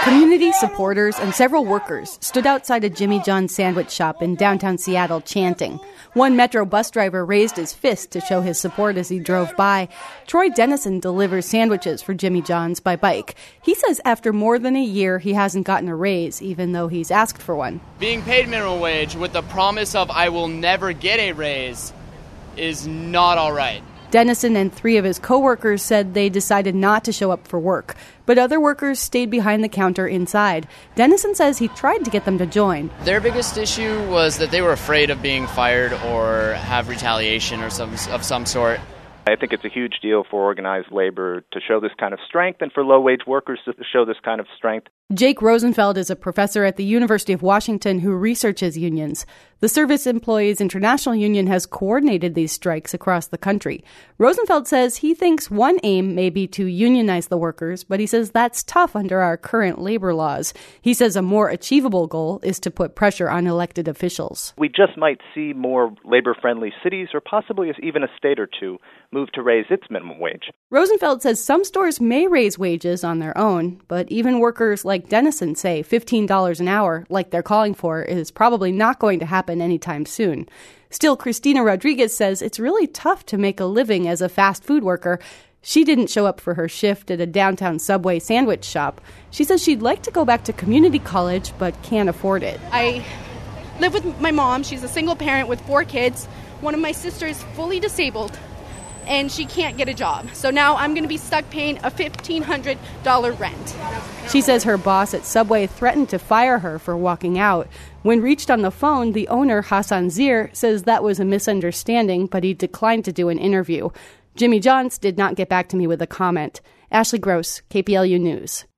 Community supporters and several workers stood outside a Jimmy John's sandwich shop in downtown Seattle chanting. One Metro bus driver raised his fist to show his support as he drove by. Troy Dennison delivers sandwiches for Jimmy John's by bike. He says after more than a year, he hasn't gotten a raise, even though he's asked for one. Being paid minimum wage with the promise of I will never get a raise is not all right. Dennison and 3 of his co-workers said they decided not to show up for work, but other workers stayed behind the counter inside. Dennison says he tried to get them to join. Their biggest issue was that they were afraid of being fired or have retaliation or of some sort. I think it's a huge deal for organized labor to show this kind of strength and for low-wage workers to show this kind of strength. Jake Rosenfeld is a professor at the University of Washington who researches unions. The Service Employees International Union has coordinated these strikes across the country. Rosenfeld says he thinks one aim may be to unionize the workers, but he says that's tough under our current labor laws. He says a more achievable goal is to put pressure on elected officials. We just might see more labor-friendly cities or possibly even a state or two move to raise its minimum wage. Rosenfeld says some stores may raise wages on their own, but even workers like Dennison say $15 an hour, like they're calling for, is probably not going to happen anytime soon. Still, Christina Rodriguez says it's really tough to make a living as a fast food worker. She didn't show up for her shift at a downtown Subway sandwich shop. She says she'd like to go back to community college, but can't afford it. I live with my mom. She's a single parent with 4 kids. One of my sisters is fully disabled, and she can't get a job. So now I'm going to be stuck paying a $1,500 rent. She says her boss at Subway threatened to fire her for walking out. When reached on the phone, the owner, Hassan Zir, says that was a misunderstanding, but he declined to do an interview. Jimmy John's did not get back to me with a comment. Ashley Gross, KPLU News.